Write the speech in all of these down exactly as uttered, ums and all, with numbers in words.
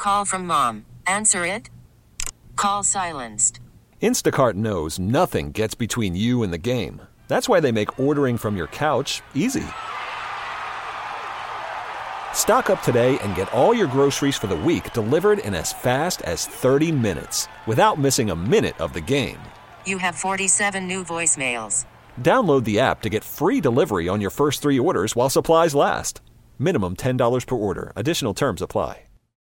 Call from mom. Answer it. Call silenced. Instacart knows nothing gets between you and the game. That's why they make ordering from your couch easy. Stock up today and get all your groceries for the week delivered in as fast as thirty minutes without missing a minute of the game. You have forty-seven new voicemails. Download the app to get free delivery on your first three orders while supplies last. Minimum ten dollars per order. Additional terms apply.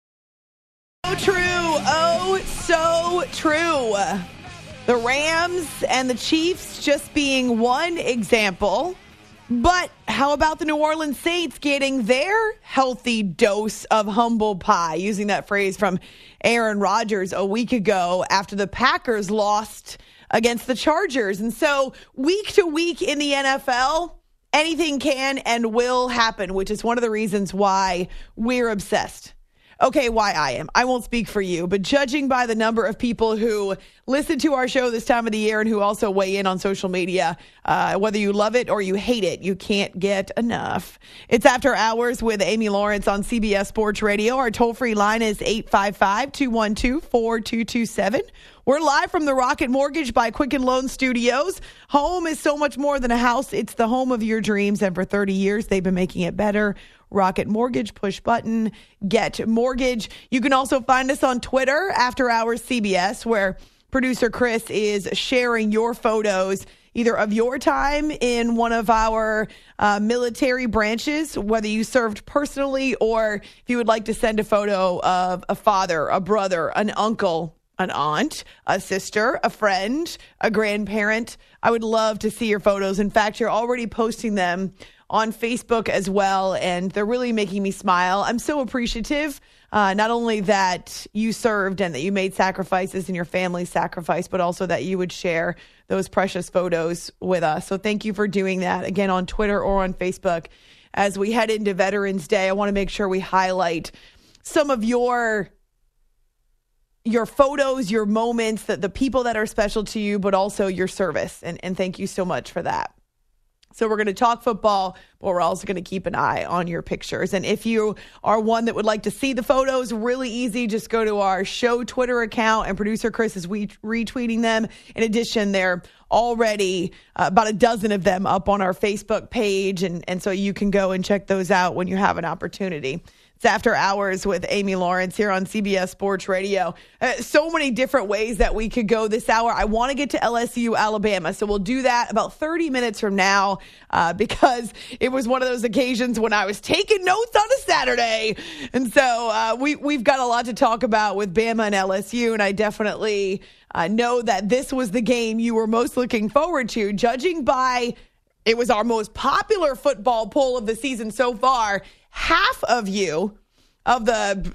So true. Oh, so true. The Rams and the Chiefs just being one example. But how about the New Orleans Saints getting their healthy dose of humble pie, using that phrase from Aaron Rodgers a week ago after the Packers lost against the Chargers. And so week to week in the N F L, anything can and will happen, which is one of the reasons why we're obsessed. Okay, why I am. I won't speak for you, but judging by the number of people who listen to our show this time of the year and who also weigh in on social media, uh, whether you love it or you hate it, you can't get enough. It's After Hours with Amy Lawrence on C B S Sports Radio. Our toll-free line is eight five five, two one two, four two two seven. We're live from the Rocket Mortgage by Quicken Loan Studios. Home is so much more than a house. It's the home of your dreams, and for thirty years, they've been making it better. Rocket Mortgage, push button, get mortgage. You can also find us on Twitter, After Hours C B S, where producer Chris is sharing your photos, either of your time in one of our uh, military branches, whether you served personally, or if you would like to send a photo of a father, a brother, an uncle, an aunt, a sister, a friend, a grandparent. I would love to see your photos. In fact, you're already posting them on Facebook as well, and they're really making me smile. I'm so appreciative, uh, not only that you served and that you made sacrifices and your family sacrificed, but also that you would share those precious photos with us. So thank you for doing that, again, on Twitter or on Facebook. As we head into Veterans Day, I want to make sure we highlight some of your your photos, your moments, that the people that are special to you, but also your service. And, and thank you so much for that. So we're going to talk football, but we're also going to keep an eye on your pictures. And if you are one that would like to see the photos, really easy. Just go to our show Twitter account, and producer Chris is re- retweeting them. In addition, they're already uh, about a dozen of them up on our Facebook page. And, and so you can go and check those out when you have an opportunity. It's After Hours with Amy Lawrence here on C B S Sports Radio. Uh, so many different ways that we could go this hour. I want to get to L S U, Alabama, so we'll do that about thirty minutes from now uh, because it was one of those occasions when I was taking notes on a Saturday. And so uh, we, we've got a lot to talk about with Bama and L S U, and I definitely uh, know that this was the game you were most looking forward to, judging by it was our most popular football poll of the season so far. Half of you, of the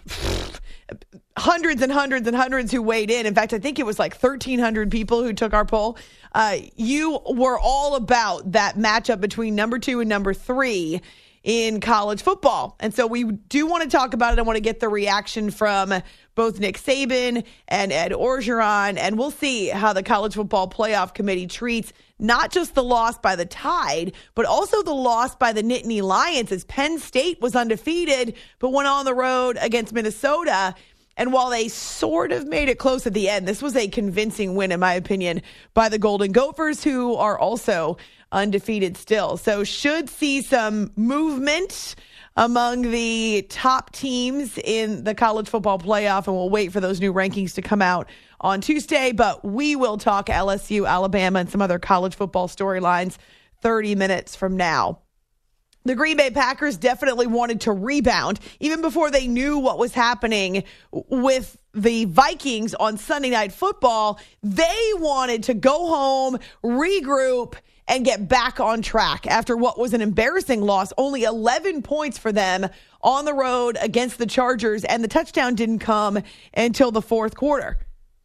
hundreds and hundreds and hundreds who weighed in, in fact, I think it was like thirteen hundred people who took our poll, uh, you were all about that matchup between number two and number three in college football. And so we do want to talk about it. I want to get the reaction from both Nick Saban and Ed Orgeron, and we'll see how the College Football Playoff Committee treats not just the loss by the Tide, but also the loss by the Nittany Lions, as Penn State was undefeated, but went on the road against Minnesota. And while they sort of made it close at the end, this was a convincing win, in my opinion, by the Golden Gophers, who are also undefeated still. So should see some movement among the top teams in the college football playoff, and we'll wait for those new rankings to come out on Tuesday. But we will talk L S U, Alabama, and some other college football storylines thirty minutes from now. The Green Bay Packers definitely wanted to rebound even before they knew what was happening with the Vikings on Sunday Night Football. They wanted to go home, regroup, and get back on track after what was an embarrassing loss. Only eleven points for them on the road against the Chargers, and the touchdown didn't come until the fourth quarter.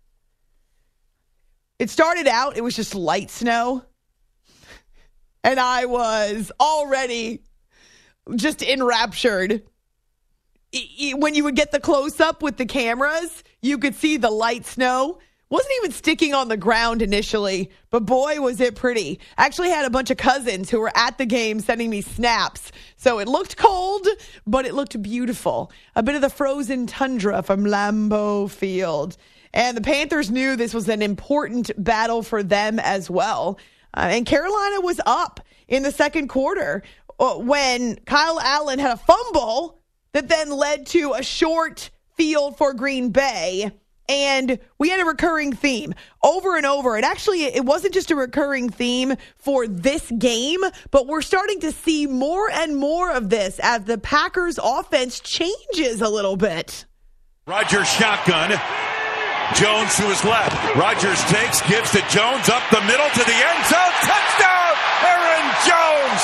It started out, it was just light snow, and I was already just enraptured. When you would get the close-up with the cameras, you could see the light snow Wasn't even sticking on the ground initially, but boy, was it pretty. I actually had a bunch of cousins who were at the game sending me snaps. So it looked cold, but it looked beautiful. A bit of the frozen tundra from Lambeau Field. And the Panthers knew this was an important battle for them as well. Uh, and Carolina was up in the second quarter uh, when Kyle Allen had a fumble that then led to a short field for Green Bay. And we had a recurring theme over and over. And actually, it wasn't just a recurring theme for this game, but we're starting to see more and more of this as the Packers offense changes a little bit. Rodgers shotgun. Jones to his left. Rodgers takes, gives to Jones up the middle to the end zone. Touchdown, Aaron Jones.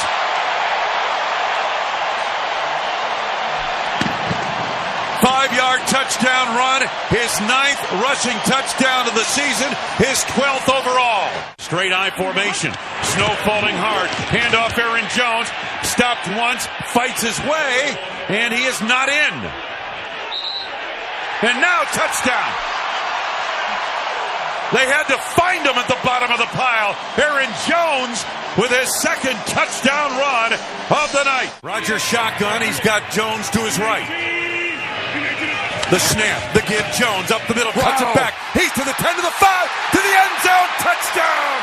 Five-yard touchdown run, his ninth rushing touchdown of the season, his twelfth overall. Straight I formation, snow falling hard, handoff Aaron Jones, stopped once, fights his way, and he is not in. And now touchdown. They had to find him at the bottom of the pile. Aaron Jones with his second touchdown run of the night. Rodgers shotgun, he's got Jones to his right. The snap, the give, Jones up the middle, cuts wow. it back. He's to the ten, to the five, to the end zone, touchdown!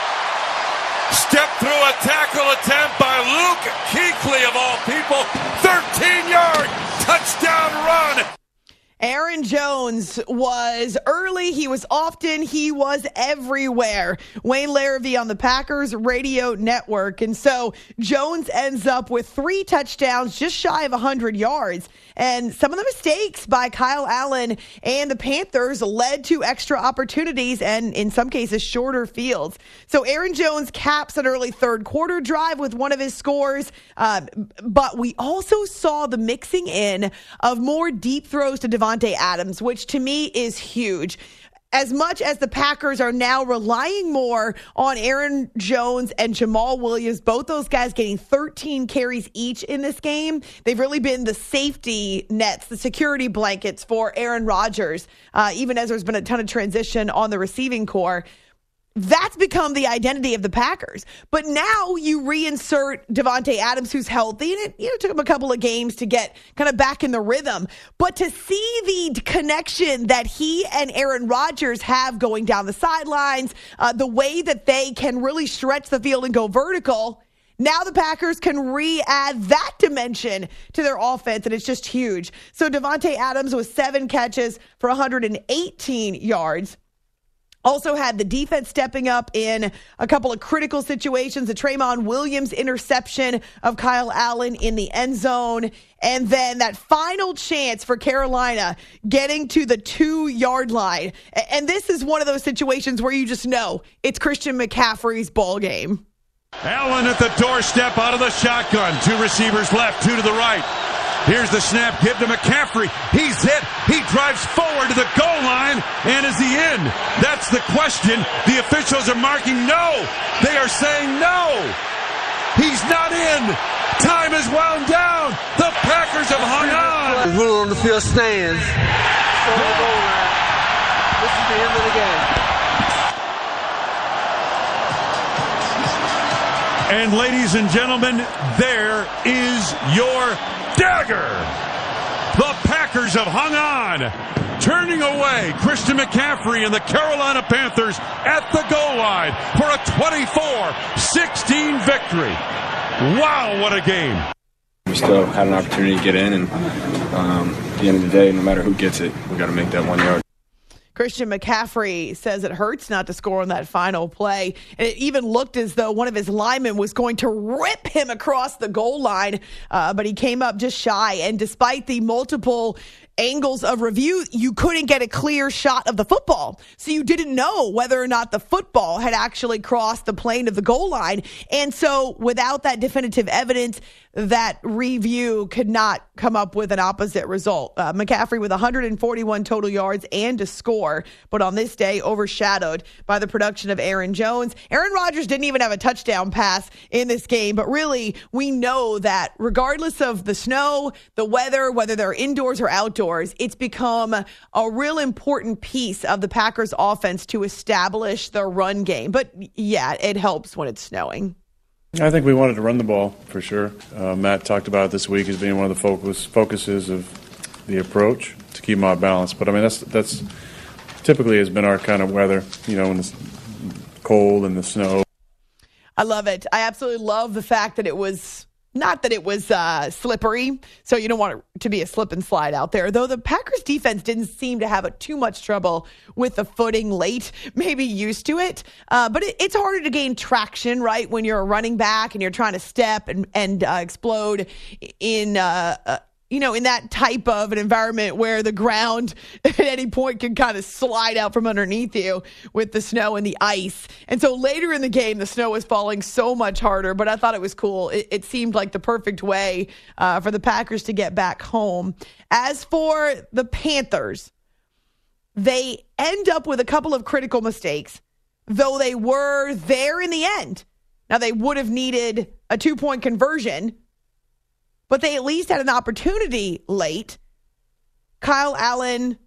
Step through a tackle attempt by Luke Kuechly of all people. thirteen-yard touchdown run. Aaron Jones was early. He was often. He was everywhere. Wayne Larrivee on the Packers radio network. And so Jones ends up with three touchdowns, just shy of one hundred yards. And some of the mistakes by Kyle Allen and the Panthers led to extra opportunities and, in some cases, shorter fields. So Aaron Jones caps an early third quarter drive with one of his scores. Uh, but we also saw the mixing in of more deep throws to Davante Adams, which to me is huge. As much as the Packers are now relying more on Aaron Jones and Jamal Williams, both those guys getting thirteen carries each in this game, they've really been the safety nets, the security blankets for Aaron Rodgers, uh, even as there's been a ton of transition on the receiving core. That's become the identity of the Packers. But now you reinsert Davante Adams, who's healthy, and it you know, took him a couple of games to get kind of back in the rhythm. But to see the connection that he and Aaron Rodgers have going down the sidelines, uh, the way that they can really stretch the field and go vertical, now the Packers can re-add that dimension to their offense, and it's just huge. So Davante Adams with seven catches for one hundred eighteen yards. Also had the defense stepping up in a couple of critical situations, the Tremont Williams interception of Kyle Allen in the end zone, and then that final chance for Carolina getting to the two-yard line. And this is one of those situations where you just know it's Christian McCaffrey's ball game. Allen at the doorstep out of the shotgun. Two receivers left, two to the right. Here's the snap, give to McCaffrey. He's hit. He drives forward to the goal line. And is he in? That's the question. The officials are marking no. They are saying no. He's not in. Time is wound down. The Packers have hung on. The rule on the field stands. On the goal line. This is the end of the game. And ladies and gentlemen, there is your dagger. The Packers have hung on, turning away Christian McCaffrey and the Carolina Panthers at the goal line for a twenty-four sixteen victory. Wow, what a game. We still had an opportunity to get in, and um, at the end of the day, no matter who gets it, we got to make that one yard. Christian McCaffrey says it hurts not to score on that final play. And it even looked as though one of his linemen was going to rip him across the goal line, uh, but he came up just shy. And despite the multiple angles of review, you couldn't get a clear shot of the football. So you didn't know whether or not the football had actually crossed the plane of the goal line. And so without that definitive evidence, that review could not come up with an opposite result. Uh, McCaffrey with one hundred forty-one total yards and a score, but on this day overshadowed by the production of Aaron Jones. Aaron Rodgers didn't even have a touchdown pass in this game, but really we know that regardless of the snow, the weather, whether they're indoors or outdoors, it's become a real important piece of the Packers offense to establish the run game. But yeah, it helps when it's snowing. I think we wanted to run the ball for sure. Uh, Matt talked about it this week as being one of the focus focuses of the approach to keep them off balance. But I mean, that's that's typically has been our kind of weather, you know, in the cold and the snow. I love it. I absolutely love the fact that it was not that it was uh, slippery, so you don't want it to be a slip and slide out there. Though the Packers defense didn't seem to have a, too much trouble with the footing late, maybe used to it. Uh, but it, it's harder to gain traction, right, when you're a running back and you're trying to step and, and uh, explode in uh, uh, you know, in that type of an environment where the ground at any point can kind of slide out from underneath you with the snow and the ice. And so later in the game, the snow was falling so much harder, but I thought it was cool. It, it seemed like the perfect way uh, for the Packers to get back home. As for the Panthers, they end up with a couple of critical mistakes, though they were there in the end. Now, they would have needed a two-point conversion, but they at least had an opportunity late. Kyle Allen,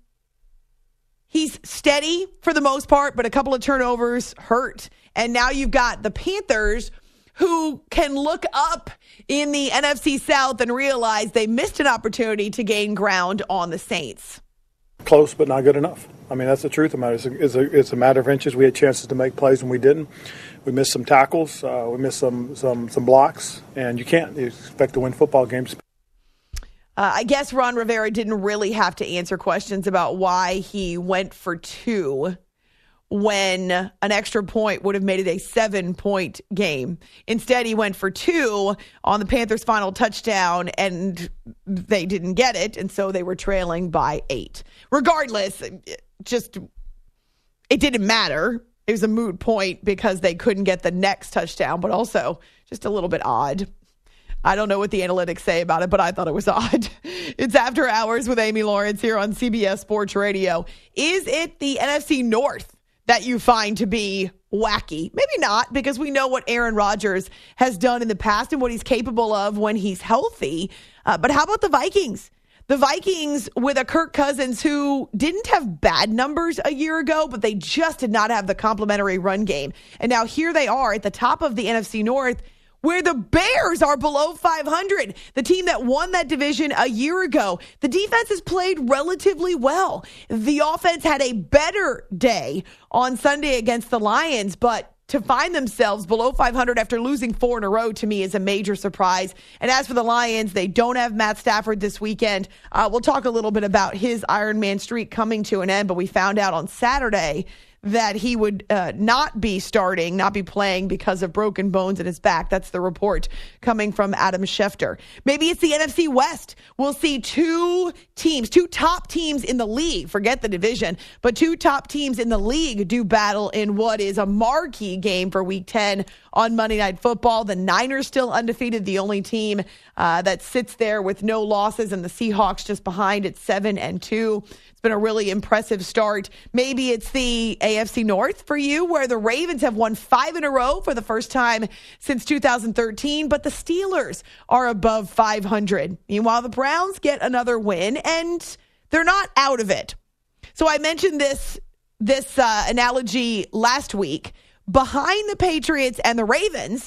he's steady for the most part, but a couple of turnovers hurt. And now you've got the Panthers who can look up in the N F C South and realize they missed an opportunity to gain ground on the Saints. Close, but not good enough. I mean, that's the truth of the matter. It's a, it's a, it's a matter of inches. We had chances to make plays and we didn't. We missed some tackles. Uh, we missed some, some some blocks. And you can't you expect to win football games. Uh, I guess Ron Rivera didn't really have to answer questions about why he went for two when an extra point would have made it a seven-point game. Instead, he went for two on the Panthers' final touchdown, and they didn't get it, and so they were trailing by eight. Regardless, just it didn't matter. It was a moot point because they couldn't get the next touchdown, but also just a little bit odd. I don't know what the analytics say about it, but I thought it was odd. It's After Hours with Amy Lawrence here on C B S Sports Radio. Is it the N F C North that you find to be wacky? Maybe not, because we know what Aaron Rodgers has done in the past and what he's capable of when he's healthy. Uh, but how about the Vikings? The Vikings with a Kirk Cousins who didn't have bad numbers a year ago, but they just did not have the complementary run game. And now here they are at the top of the N F C North, where the Bears are below five hundred, the team that won that division a year ago. The defense has played relatively well. The offense had a better day on Sunday against the Lions, but to find themselves below five hundred after losing four in a row, to me, is a major surprise. And as for the Lions, they don't have Matt Stafford this weekend. Uh, we'll talk a little bit about his Ironman streak coming to an end, but we found out on Saturday that he would uh, not be starting, not be playing because of broken bones in his back. That's the report coming from Adam Schefter. Maybe it's the N F C West. We'll see two teams, two top teams in the league, forget the division, but two top teams in the league do battle in what is a marquee game for Week ten on Monday Night Football. The Niners still undefeated, the only team uh, that sits there with no losses, and the Seahawks just behind at seven and two. It's been a really impressive start. Maybe it's the A F C North for you, where the Ravens have won five in a row for the first time since two thousand thirteen, but the Steelers are above five hundred. Meanwhile, the Browns get another win, and they're not out of it. So I mentioned this, this uh, analogy last week. Behind the Patriots and the Ravens,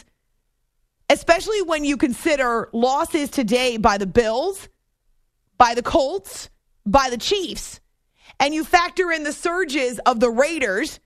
especially when you consider losses today by the Bills, by the Colts, by the Chiefs, and you factor in the surges of the Raiders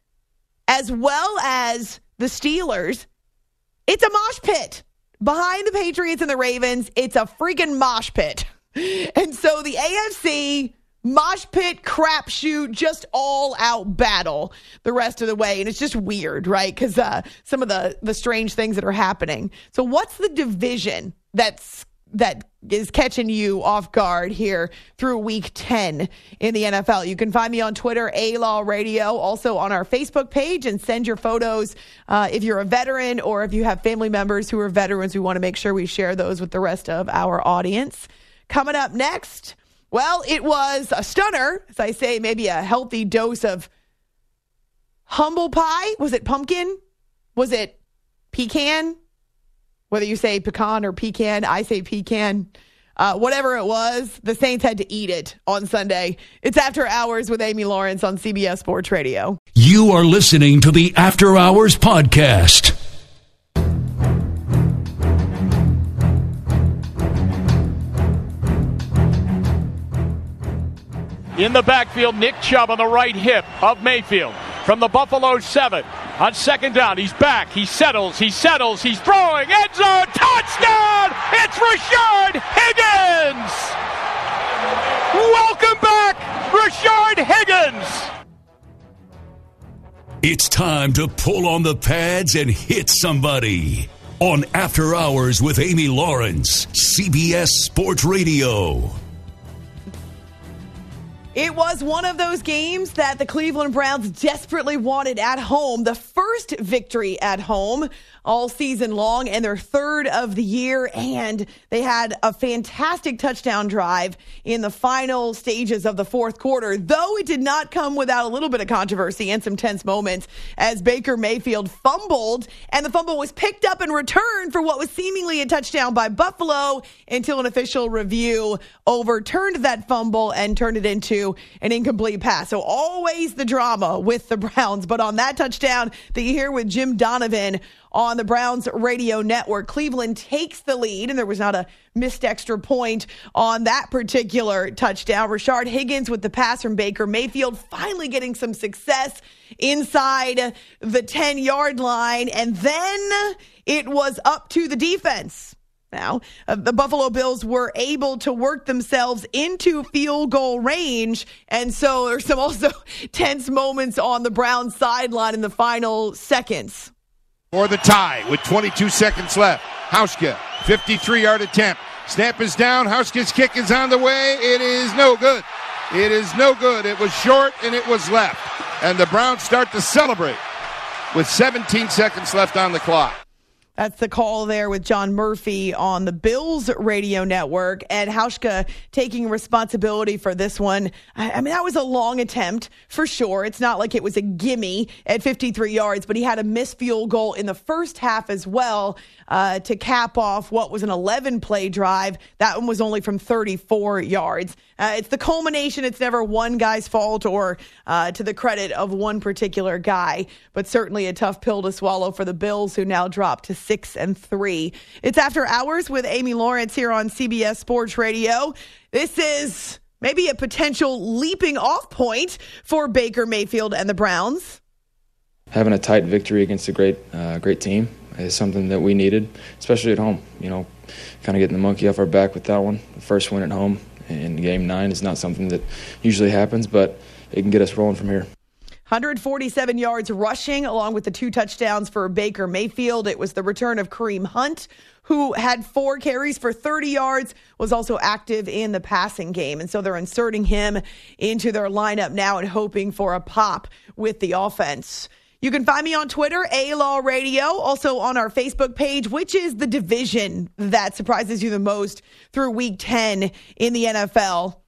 as well as the Steelers, it's a mosh pit. Behind the Patriots and the Ravens, it's a freaking mosh pit. And so the A F C mosh pit, crapshoot, just all out battle the rest of the way. And it's just weird, right? Because uh, some of the, the strange things that are happening. So what's the division that's that is catching you off guard here through week ten in the N F L. You can find me on Twitter, A-Law Radio, also on our Facebook page, and send your photos uh, if you're a veteran or if you have family members who are veterans. We want to make sure we share those with the rest of our audience. Coming up next, well, it was a stunner, as I say, maybe a healthy dose of humble pie. Was it pumpkin? Was it pecan? Whether you say pecan or pecan, I say pecan. Uh, whatever it was, the Saints had to eat it on Sunday. It's After Hours with Amy Lawrence on C B S Sports Radio. You are listening to the After Hours Podcast. In the backfield, Nick Chubb on the right hip of Mayfield from the Buffalo seven. On second down, he's back, he settles, he settles, he's throwing, end zone, touchdown! It's Rashard Higgins! Welcome back, Rashard Higgins! It's time to pull on the pads and hit somebody. On After Hours with Amy Lawrence, C B S Sports Radio. It was one of those games that the Cleveland Browns desperately wanted at home. The first victory at home all season long and their third of the year. And they had a fantastic touchdown drive in the final stages of the fourth quarter, though it did not come without a little bit of controversy and some tense moments as Baker Mayfield fumbled, and the fumble was picked up and returned for what was seemingly a touchdown by Buffalo until an official review overturned that fumble and turned it into an incomplete pass. So always the drama with the Browns. But on that touchdown that you hear with Jim Donovan on the Browns radio network, Cleveland takes the lead, and there was not a missed extra point on that particular touchdown. Rashard Higgins with the pass from Baker Mayfield, finally getting some success inside the ten-yard line, and then it was up to the defense. Now, uh, the Buffalo Bills were able to work themselves into field goal range, and so there's some also tense moments on the Browns sideline in the final seconds. For the tie with twenty-two seconds left. Hauschka, fifty-three-yard attempt. Snap is down. Hauschka's kick is on the way. It is no good. It is no good. It was short and it was left. And the Browns start to celebrate with seventeen seconds left on the clock. That's the call there with John Murphy on the Bills radio network, and Hauschka taking responsibility for this one. I, I mean, that was a long attempt for sure. It's not like it was a gimme at fifty-three yards, but he had a missed field goal in the first half as well uh, to cap off what was an eleven-play drive. That one was only from thirty-four yards. Uh, it's the culmination. It's never one guy's fault or uh, to the credit of one particular guy, but certainly a tough pill to swallow for the Bills, who now drop to six and three. It's After Hours with Amy Lawrence here on C B S Sports Radio. This is maybe a potential leaping off point for Baker Mayfield and the Browns. Having a tight victory against a great, uh, great team is something that we needed, especially at home. You know, kind of getting the monkey off our back with that one. The first win at home in game nine is not something that usually happens, but it can get us rolling from here. one hundred forty-seven yards rushing, along with the two touchdowns for Baker Mayfield. It was the return of Kareem Hunt, who had four carries for thirty yards, was also active in the passing game. And so they're inserting him into their lineup now and hoping for a pop with the offense. You can find me on Twitter, A-Law Radio, also on our Facebook page. Which is the division that surprises you the most through week ten in the N F L?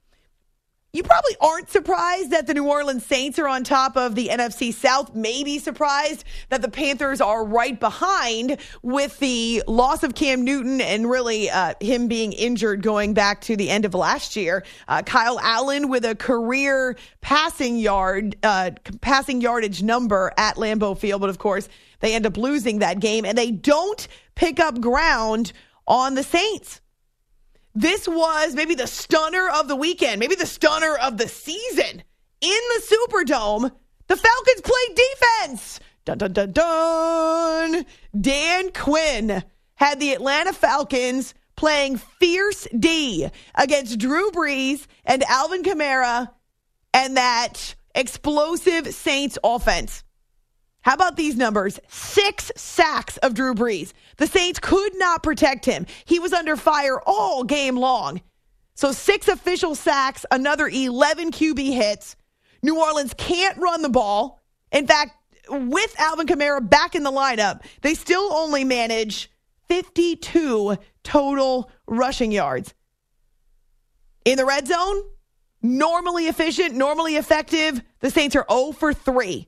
You probably aren't surprised that the New Orleans Saints are on top of the N F C South. Maybe surprised that the Panthers are right behind with the loss of Cam Newton and really uh, him being injured going back to the end of last year. Uh, Kyle Allen with a career passing yard, uh, passing yardage number at Lambeau Field. But of course, they end up losing that game, and they don't pick up ground on the Saints. This was maybe the stunner of the weekend, maybe the stunner of the season. In the Superdome, the Falcons played defense. Dun, dun, dun, dun. Dan Quinn had the Atlanta Falcons playing fierce D against Drew Brees and Alvin Kamara and that explosive Saints offense. How about these numbers? Six sacks of Drew Brees. The Saints could not protect him. He was under fire all game long. So six official sacks, another eleven Q B hits. New Orleans can't run the ball. In fact, with Alvin Kamara back in the lineup, they still only manage fifty-two total rushing yards. In the red zone, normally efficient, normally effective, the Saints are zero for three.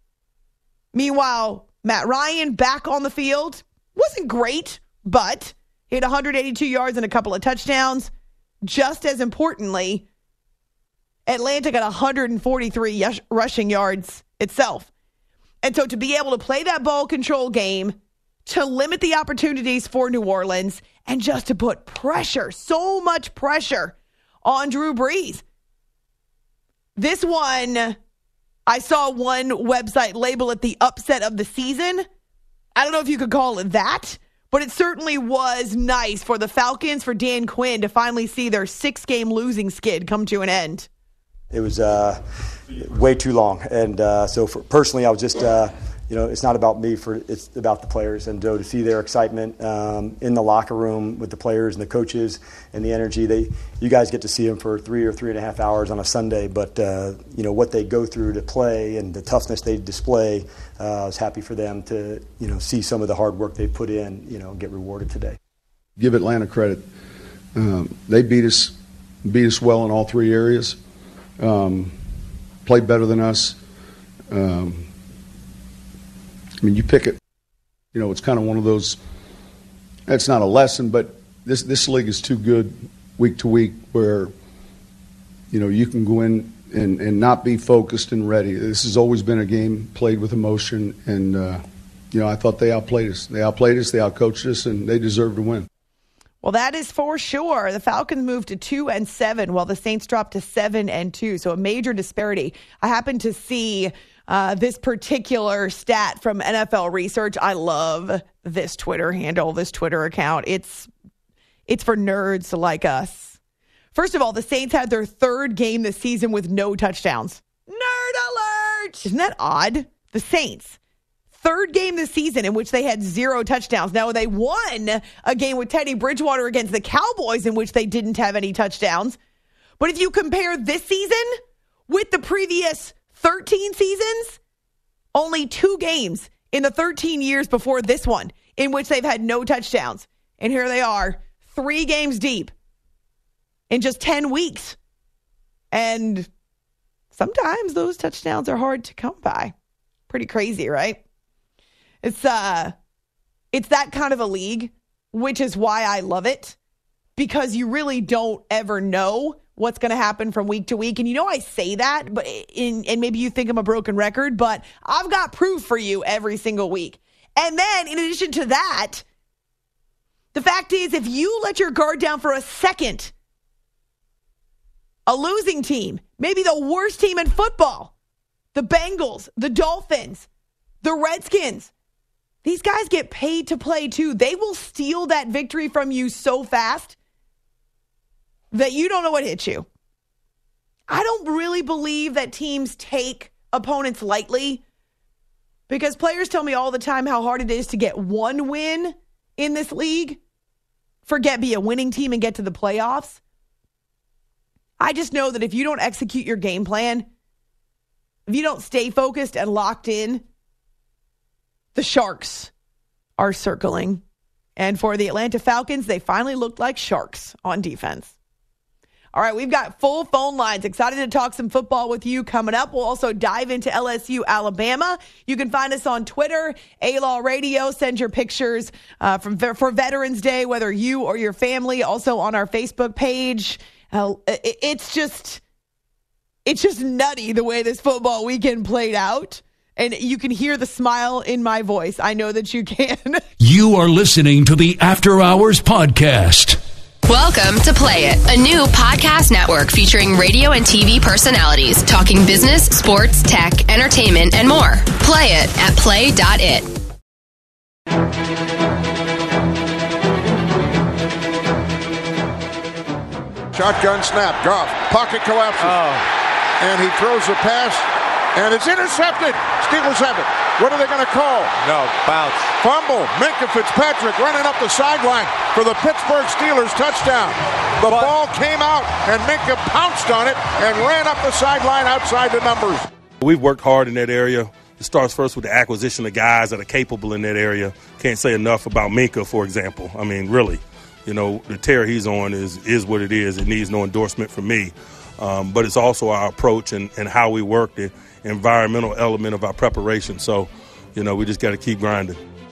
Meanwhile, Matt Ryan back on the field. Wasn't great, but he had one hundred eighty-two yards and a couple of touchdowns. Just as importantly, Atlanta got one hundred forty-three y- rushing yards itself. And so to be able to play that ball control game, to limit the opportunities for New Orleans, and just to put pressure, so much pressure on Drew Brees. This one, I saw one website label it the upset of the season. I don't know if you could call it that, but it certainly was nice for the Falcons, for Dan Quinn, to finally see their six-game losing skid come to an end. It was uh, way too long. And uh, so for, personally, I was just, uh, you know, it's not about me, for it's about the players. And so to see their excitement um, in the locker room with the players and the coaches and the energy, they, you guys get to see them for three or three and a half hours on a Sunday. But, uh, you know, what they go through to play and the toughness they display, uh, I was happy for them to, you know, see some of the hard work they put in, you know, get rewarded today. Give Atlanta credit. Um, they beat us, beat us well in all three areas. Um, played better than us. Um, I mean, you pick it. You know, it's kind of one of those. It's not a lesson, but this this league is too good week to week where, you know, you can go in and, and not be focused and ready. This has always been a game played with emotion, and uh, you know, I thought they outplayed us. They outplayed us. They outcoached us, and they deserve to win. Well, that is for sure. The Falcons moved to two and seven, while the Saints dropped to seven and two. So a major disparity. I happened to see uh, this particular stat from N F L Research. I love this Twitter handle, this Twitter account. It's it's for nerds like us. First of all, the Saints had their third game this season with no touchdowns. Nerd alert! Isn't that odd? The Saints. Third game this season in which they had zero touchdowns. Now, they won a game with Teddy Bridgewater against the Cowboys in which they didn't have any touchdowns. But if you compare this season with the previous thirteen seasons, only two games in the thirteen years before this one in which they've had no touchdowns. And here they are, three games deep in just ten weeks. And sometimes those touchdowns are hard to come by. Pretty crazy, right? It's uh, it's that kind of a league, which is why I love it, because you really don't ever know what's going to happen from week to week. And you know I say that, but in, and maybe you think I'm a broken record, but I've got proof for you every single week. And then in addition to that, the fact is, if you let your guard down for a second, a losing team, maybe the worst team in football, the Bengals, the Dolphins, the Redskins, these guys get paid to play too. They will steal that victory from you so fast that you don't know what hit you. I don't really believe that teams take opponents lightly, because players tell me all the time how hard it is to get one win in this league. Forget be a winning team and get to the playoffs. I just know that if you don't execute your game plan, if you don't stay focused and locked in, the Sharks are circling. And for the Atlanta Falcons, they finally looked like sharks on defense. All right, we've got full phone lines. Excited to talk some football with you coming up. We'll also dive into L S U, Alabama. You can find us on Twitter, A-Law Radio. Send your pictures uh, from for Veterans Day, whether you or your family. Also on our Facebook page. Uh, it, it's just, it's just nutty the way this football weekend played out. And you can hear the smile in my voice. I know that you can. You are listening to the After Hours Podcast. Welcome to Play It, a new podcast network featuring radio and T V personalities talking business, sports, tech, entertainment, and more. Play it at play dot it. Shotgun snap. Goff. Pocket collapses. Oh. And he throws a pass And it's intercepted. Steelers have it. What are they going to call? No, bounce. Fumble. Minkah Fitzpatrick running up the sideline for the Pittsburgh Steelers touchdown. The but, ball came out, and Minkah pounced on it and ran up the sideline outside the numbers. We've worked hard in that area. It starts first with the acquisition of guys that are capable in that area. Can't say enough about Minkah, for example. I mean, really, you know, the tear he's on is is what it is. It needs no endorsement from me. Um, but it's also our approach and, and how we work, the environmental element of our preparation. So, you know, we just got to keep grinding.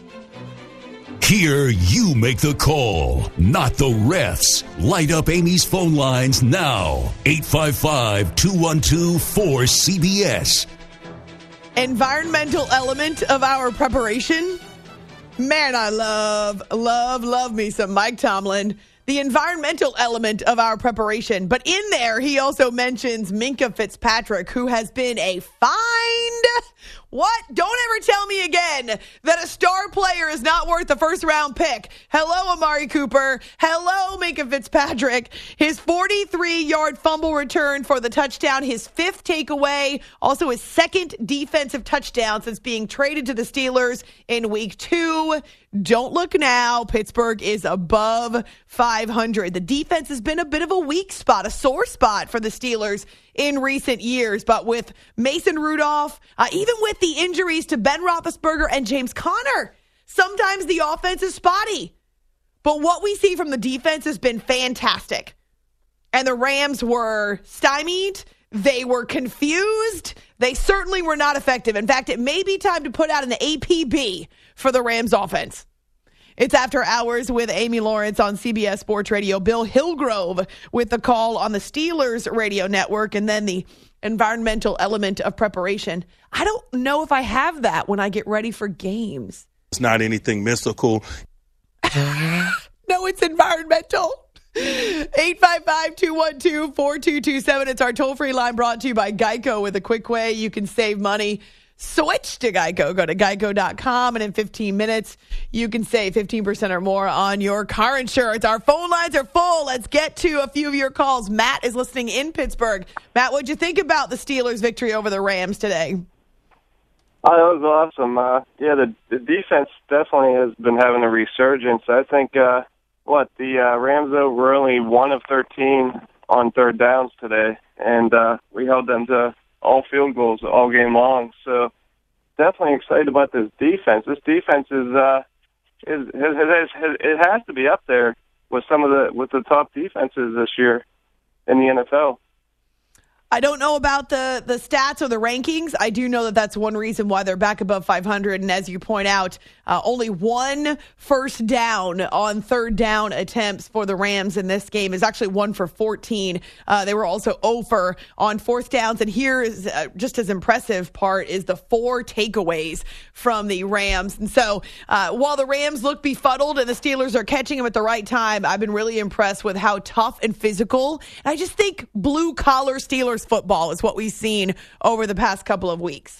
Here you make the call, not the refs. Light up Amy's phone lines now. eight five five, two one two, four C B S. Environmental element of our preparation. Man, I love, love, love me some Mike Tomlin. The environmental element of our preparation. But in there, he also mentions Minkah Fitzpatrick, who has been a find. What? Don't ever tell me again that a star player is not worth the first round pick. Hello, Amari Cooper. Hello, Minkah Fitzpatrick. His forty-three-yard fumble return for the touchdown, his fifth takeaway, also his second defensive touchdown since being traded to the Steelers in week two. Don't look now. Pittsburgh is above five hundred. The defense has been a bit of a weak spot, a sore spot for the Steelers in recent years. But with Mason Rudolph, uh, even with the injuries to Ben Roethlisberger and James Conner, sometimes the offense is spotty. But what we see from the defense has been fantastic. And the Rams were stymied. They were confused. They certainly were not effective. In fact, it may be time to put out an A P B for the Rams offense. It's After Hours with Amy Lawrence on C B S Sports Radio. Bill Hillgrove with the call on the Steelers radio network, and then the environmental element of preparation. I don't know if I have that when I get ready for games. It's not anything mystical. No, it's environmental. eight five five, two one two, four two two seven. It's our toll-free line brought to you by Geico. With a quick way you can save money. Switch to Geico. Go to geico dot com, and in fifteen minutes, you can save fifteen percent or more on your car insurance. Our phone lines are full. Let's get to a few of your calls. Matt is listening in Pittsburgh. Matt, what'd you think about the Steelers' victory over the Rams today? Oh, that was awesome. Uh, yeah, the, the defense definitely has been having a resurgence. I think, uh, what, the uh, Rams, though, were only one of thirteen on third downs today, and uh, we held them to all field goals all game long. So definitely excited about this defense. This defense is, uh, is has, has, has, it has to be up there with some of the with the top defenses this year in the N F L. I don't know about the, the stats or the rankings. I do know that that's one reason why they're back above five hundred. And as you point out, uh, only one first down on third down attempts for the Rams in this game is actually one for fourteen. Uh, they were also zero for on fourth downs. And here is uh, just as impressive part is the four takeaways from the Rams. And so uh, while the Rams look befuddled and the Steelers are catching them at the right time, I've been really impressed with how tough and physical. And I just think blue-collar Steelers football is what we've seen over the past couple of weeks.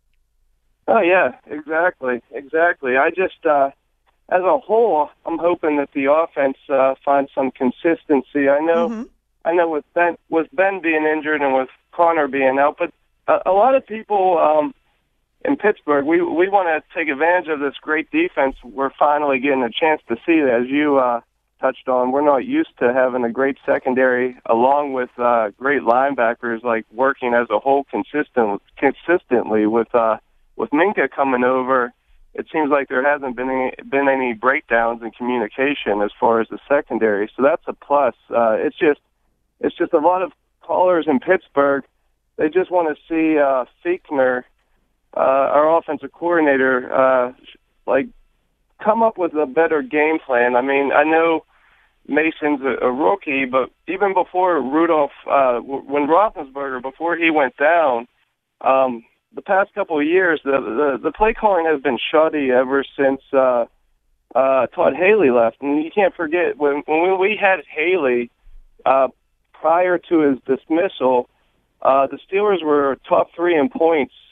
Oh, yeah, exactly, exactly. I just, uh, as a whole, I'm hoping that the offense uh, finds some consistency. I know mm-hmm. I know with Ben, with Ben being injured and with Conner being out, but a, a lot of people um, in Pittsburgh, we, we want to take advantage of this great defense. We're finally getting a chance to see that, as you uh touched on. We're not used to having a great secondary along with uh, great linebackers, like working as a whole consistent, consistently with uh, with Minkah coming over. It seems like there hasn't been any, been any breakdowns in communication as far as the secondary, so that's a plus. Uh, it's just it's just a lot of callers in Pittsburgh. They just want to see uh, Fichtner, uh, our offensive coordinator, uh, like come up with a better game plan. I mean, I know Mason's a, a rookie, but even before Rudolph, uh, when Roethlisberger, before he went down, um, the past couple of years, the, the the play calling has been shoddy ever since uh, uh, Todd Haley left. And you can't forget, when, when we had Haley, uh, prior to his dismissal, uh, the Steelers were top three in points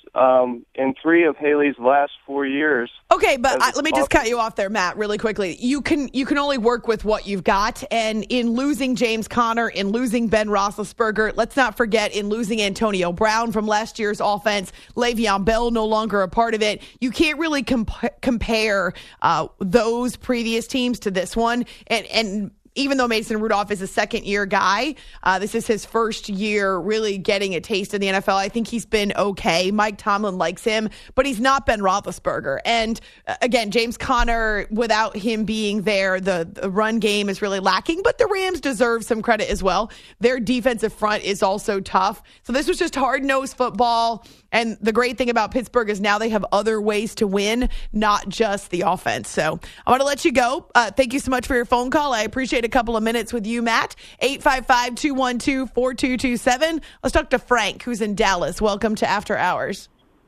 um, in three of Haley's last four years. Okay, but I, let me just cut you off there, Matt, really quickly. You can you can only work with what you've got, and in losing James Conner, in losing Ben Roethlisberger, let's not forget in losing Antonio Brown from last year's offense, Le'Veon Bell no longer a part of it. You can't really comp- compare uh, those previous teams to this one, and and. Even though Mason Rudolph is a second-year guy, uh, this is his first year really getting a taste in the N F L. I think he's been okay. Mike Tomlin likes him, but he's not Ben Roethlisberger. And, uh, again, James Conner, without him being there, the, the run game is really lacking. But the Rams deserve some credit as well. Their defensive front is also tough. So this was just hard-nosed football. And the great thing about Pittsburgh is now they have other ways to win, not just the offense. So I want to let you go. Uh, thank you so much for your phone call. I appreciate a couple of minutes with you, Matt. eight five five, two one two, four two two seven. Let's talk to Frank, who's in Dallas. Welcome to After Hours.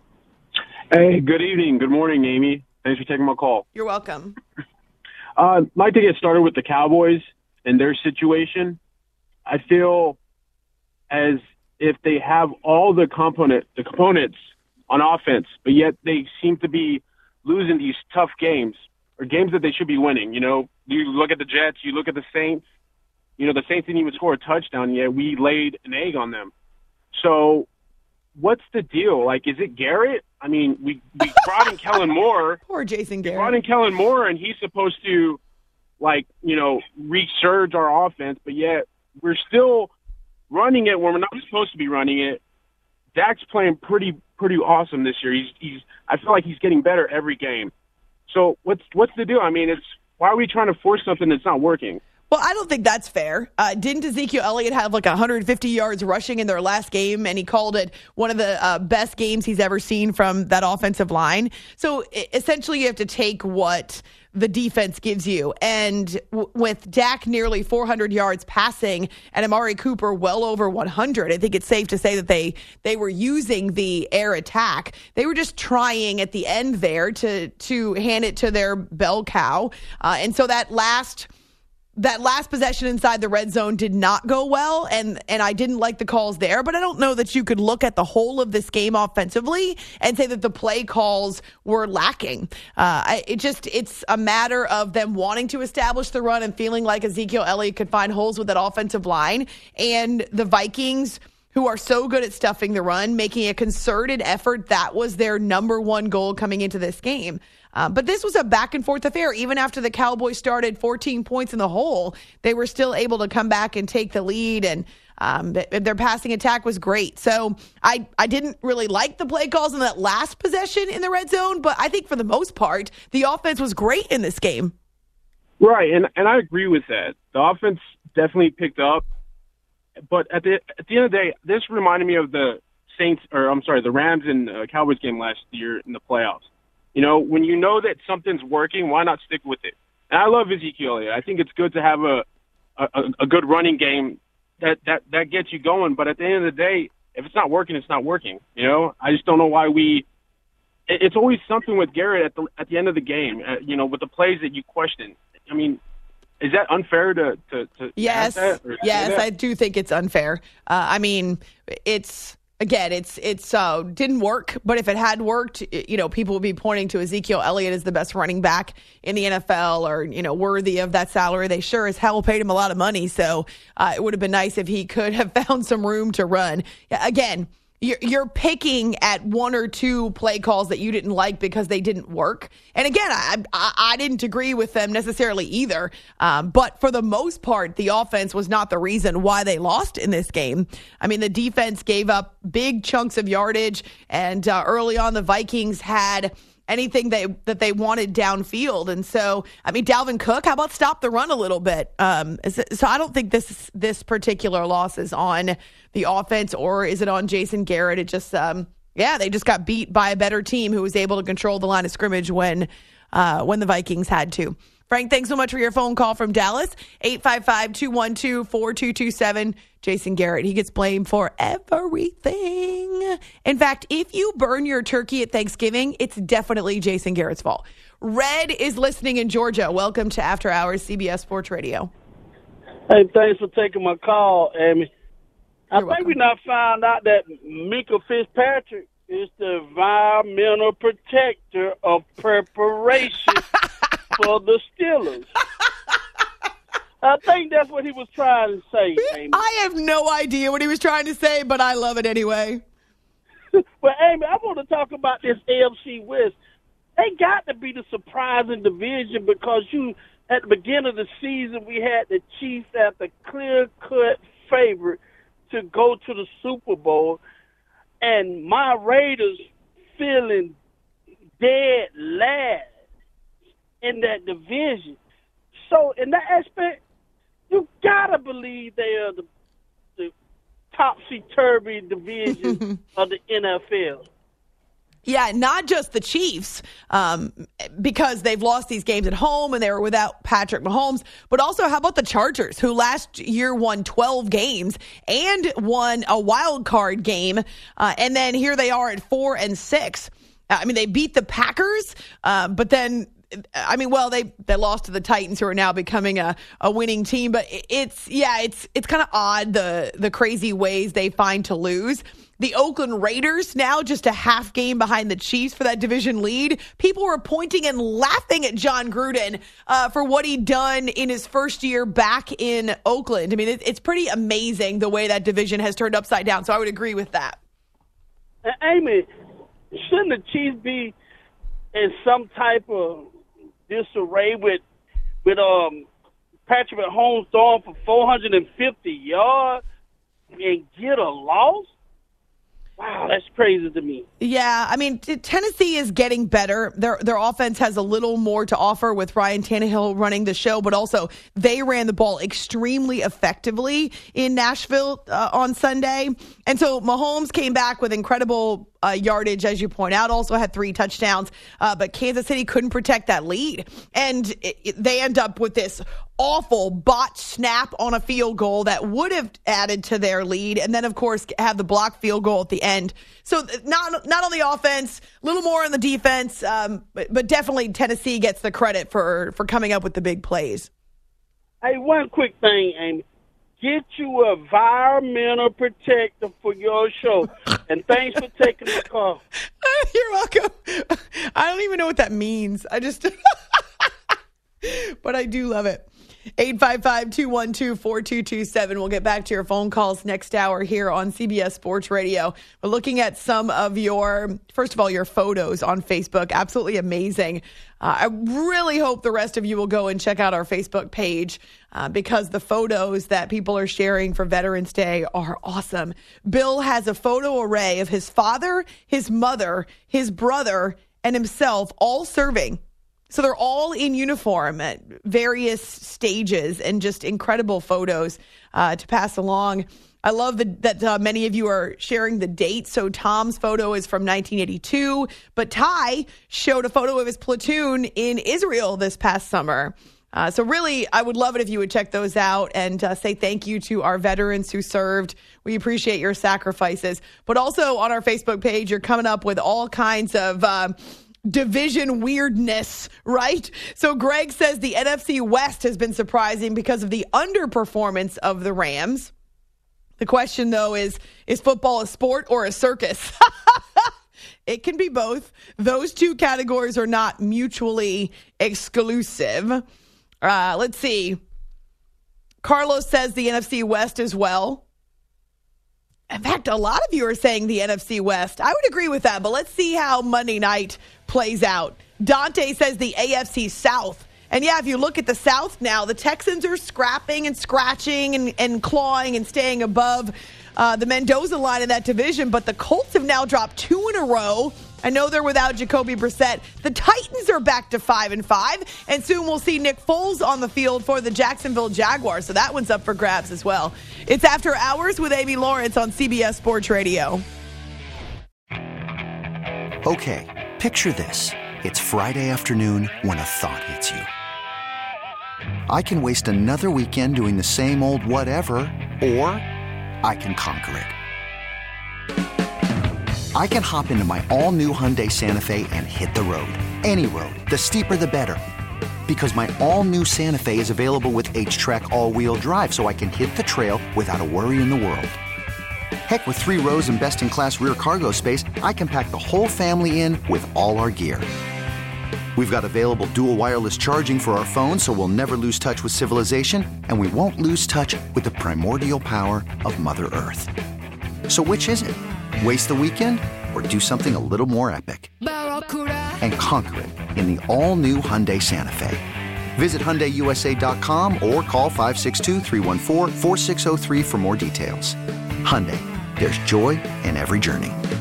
Hey, good evening. Good morning, Amy. Thanks for taking my call. You're welcome. Uh, I'd like to get started with the Cowboys and their situation. I feel as if they have all the component, the components on offense, but yet they seem to be losing these tough games or games that they should be winning. You know, you look at the Jets, you look at the Saints. You know, the Saints didn't even score a touchdown yet. We laid an egg on them. So what's the deal? Like, is it Garrett? I mean, we, we brought in Kellen Moore. Poor Jason Garrett. We brought in Kellen Moore, and he's supposed to, like, you know, resurge our offense, but yet we're still running it when we're not supposed to be running it. Dak's playing pretty pretty awesome this year. He's he's I feel like he's getting better every game. So what's what's the deal? I mean, it's why are we trying to force something that's not working? Well, I don't think that's fair. Uh, didn't Ezekiel Elliott have like one hundred fifty yards rushing in their last game, and he called it one of the uh, best games he's ever seen from that offensive line? So essentially you have to take what the defense gives you. And w- with Dak nearly four hundred yards passing and Amari Cooper well over one hundred, I think it's safe to say that they they were using the air attack. They were just trying at the end there to to hand it to their bell cow. Uh, and so that last that last possession inside the red zone did not go well, and and I didn't like the calls there, but I don't know that you could look at the whole of this game offensively and say that the play calls were lacking. Uh, I, it just, it's a matter of them wanting to establish the run and feeling like Ezekiel Elliott could find holes with that offensive line, and the Vikings, who are so good at stuffing the run, making a concerted effort. That was their number one goal coming into this game. Uh, but this was a back-and-forth affair. Even after the Cowboys started fourteen points in the hole, they were still able to come back and take the lead, and um, th- their passing attack was great. So I, I didn't really like the play calls in that last possession in the red zone, but I think for the most part, the offense was great in this game. Right, and, and I agree with that. The offense definitely picked up, but at the at the end of the day, this reminded me of the Saints, or I'm sorry, the Rams and uh, Cowboys game last year in the playoffs. You know, when you know that something's working, why not stick with it? And I love Ezekiel Elliott. I think it's good to have a, a a good running game that, that, that gets you going. But at the end of the day, if it's not working, it's not working. You know, I just don't know why we – it's always something with Garrett at the at the end of the game, uh, you know, with the plays that you question. I mean, is that unfair to to, to yes, that or yes, that? I do think it's unfair. Uh, I mean, it's – Again, it's it's uh, didn't work, but if it had worked, you know, people would be pointing to Ezekiel Elliott as the best running back in the N F L, or, you know, worthy of that salary. They sure as hell paid him a lot of money, so uh, it would have been nice if he could have found some room to run. Again, you're, you're picking at one or two play calls that you didn't like because they didn't work. And again, I I, I didn't agree with them necessarily either. Um, but for the most part, the offense was not the reason why they lost in this game. I mean, the defense gave up big chunks of yardage, and uh, early on, the Vikings had anything they, that they wanted downfield. And so, I mean, Dalvin Cook, how about stop the run a little bit? Um, so I don't think this this particular loss is on the offense, or is it on Jason Garrett? It just, um, yeah, they just got beat by a better team who was able to control the line of scrimmage when uh, when the Vikings had to. Frank, thanks so much for your phone call from Dallas. eight five five, two one two, four two two seven. Jason Garrett, he gets blamed for everything. In fact, if you burn your turkey at Thanksgiving, it's definitely Jason Garrett's fault. Red is listening in Georgia. Welcome to After Hours, C B S Sports Radio. Hey, thanks for taking my call, Amy. I You're think we now found out that Minkah Fitzpatrick is the fundamental protector of preparation for the Steelers. I think that's what he was trying to say, Amy. I have no idea what he was trying to say, but I love it anyway. But, Amy, I want to talk about this A F C West. They got to be the surprising division because you, at the beginning of the season, we had the Chiefs as the clear-cut favorite to go to the Super Bowl, and my Raiders feeling dead last in that division. So, in that aspect, you gotta believe they are the, the topsy-turvy division of the N F L. Yeah, not just the Chiefs, um, because they've lost these games at home and they were without Patrick Mahomes, but also how about the Chargers, who last year won twelve games and won a wild card game, uh, and then here they are at four and six. I mean, they beat the Packers, uh, but then, I mean, well, they, they lost to the Titans, who are now becoming a, a winning team, but it's, yeah, it's it's kind of odd, the the crazy ways they find to lose. The Oakland Raiders now just a half game behind the Chiefs for that division lead. People were pointing and laughing at John Gruden uh, for what he'd done in his first year back in Oakland. I mean, it, it's pretty amazing the way that division has turned upside down, so I would agree with that. Uh, Amy, shouldn't the Chiefs be in some type of disarray with with um Patrick Mahomes throwing for four hundred fifty yards and get a loss? Wow, that's crazy to me. Yeah, I mean, t- Tennessee is getting better. Their their offense has a little more to offer with Ryan Tannehill running the show, but also they ran the ball extremely effectively in Nashville uh, on Sunday. And so Mahomes came back with incredible uh, yardage, as you point out, also had three touchdowns, uh, but Kansas City couldn't protect that lead. And it, it, they end up with this awful botched snap on a field goal that would have added to their lead. And then, of course, have the blocked field goal at the end. So not not on the offense, a little more on the defense, um, but, but definitely Tennessee gets the credit for, for coming up with the big plays. Hey, one quick thing, Amy. Get you a environmental protector for your show. And thanks for taking the call. You're welcome. I don't even know what that means. I just, but I do love it. eight five five, two one two, four two two seven. We'll get back to your phone calls next hour here on C B S Sports Radio. We're looking at some of your, first of all, your photos on Facebook. Absolutely amazing. Uh, I really hope the rest of you will go and check out our Facebook page uh, because the photos that people are sharing for Veterans Day are awesome. Bill has a photo array of his father, his mother, his brother, and himself all serving. So they're all in uniform at various stages and just incredible photos uh, to pass along. I love the, that uh, many of you are sharing the date. So Tom's photo is from nineteen eighty-two, but Ty showed a photo of his platoon in Israel this past summer. Uh, so really, I would love it if you would check those out and uh, say thank you to our veterans who served. We appreciate your sacrifices. But also on our Facebook page, you're coming up with all kinds of Um, division weirdness, right? So Greg says the N F C West has been surprising because of the underperformance of the Rams. The question, though, is, is football a sport or a circus? It can be both. Those two categories are not mutually exclusive. Uh, let's see. Carlos says the N F C West as well. In fact, a lot of you are saying the N F C West. I would agree with that, but let's see how Monday night plays out. Dante says the A F C South. And yeah, if you look at the South now, the Texans are scrapping and scratching and, and clawing and staying above uh, the Mendoza line in that division, but the Colts have now dropped two in a row. I know they're without Jacoby Brissett. The Titans are back to five and five, and soon we'll see Nick Foles on the field for the Jacksonville Jaguars. So that one's up for grabs as well. It's After Hours with Amy Lawrence on C B S Sports Radio. Okay, picture this. It's Friday afternoon when a thought hits you. I can waste another weekend doing the same old whatever, or I can conquer it. I can hop into my all-new Hyundai Santa Fe and hit the road. Any road. The steeper, the better. Because my all-new Santa Fe is available with H-Track all-wheel drive, so I can hit the trail without a worry in the world. Heck, with three rows and best-in-class rear cargo space, I can pack the whole family in with all our gear. We've got available dual wireless charging for our phones, so we'll never lose touch with civilization, and we won't lose touch with the primordial power of Mother Earth. So which is it? Waste the weekend or do something a little more epic? And conquer it in the all-new Hyundai Santa Fe. Visit Hyundai U S A dot com or call five six two, three one four, four six zero three for more details. Hyundai, there's joy in every journey.